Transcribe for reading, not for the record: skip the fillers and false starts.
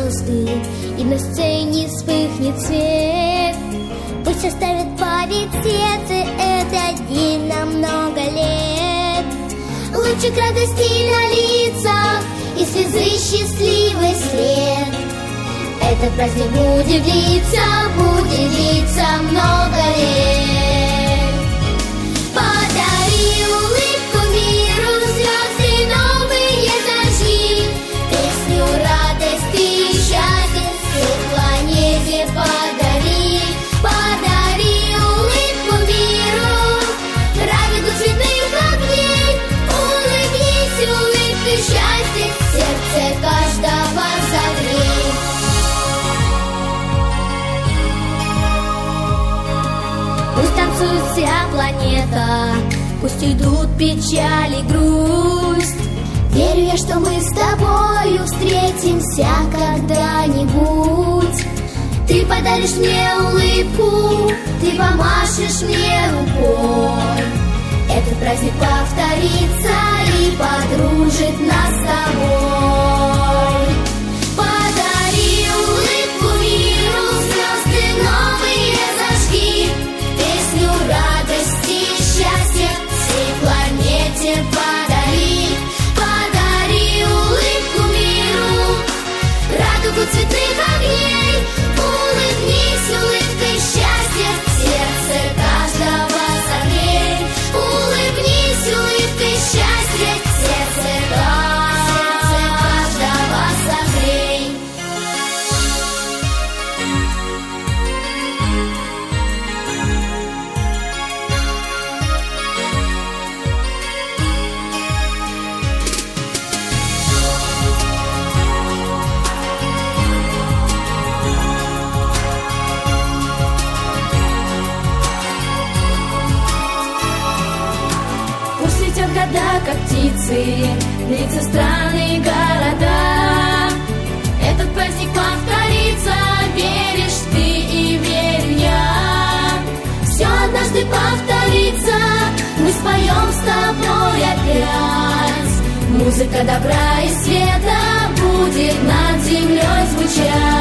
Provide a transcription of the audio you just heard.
звезды, и на сцене вспыхнет свет. Пусть оставит память сердце этот день на много лет. Лучик радости на лицах и слезы счастливый след. Этот праздник будет длиться много лет. Подари улыбку миру, звезды новые зажги, песню радости и счастья всей планете подари. Подари улыбку миру, радугу цветных огней. Улыбнись улыбкой счастья, сердце каждого согрей. Пусть танцует вся планета, пусть идут печаль и грусть. Верю я, что мы с тобою встретимся когда-нибудь. Ты подаришь мне улыбку, ты помашешь мне рукой. Этот праздник повторится и подружит нас с тобой. Подари улыбку миру, звезды новые зажги, песню радости и счастья всей планете подари. Подари улыбку миру, радугу цветных огней. Улыбнись улыбкой счастья, сердце каждого согрей. Улыбнись улыбкой счастья, сердце каждого согрей. Пусть летят года, как птицы, длятся страны и города. Этот праздник повторится, веришь ты и верю я. Все однажды повторится, мы споем с тобой опять. Музыка добра и света будет над землей звучать.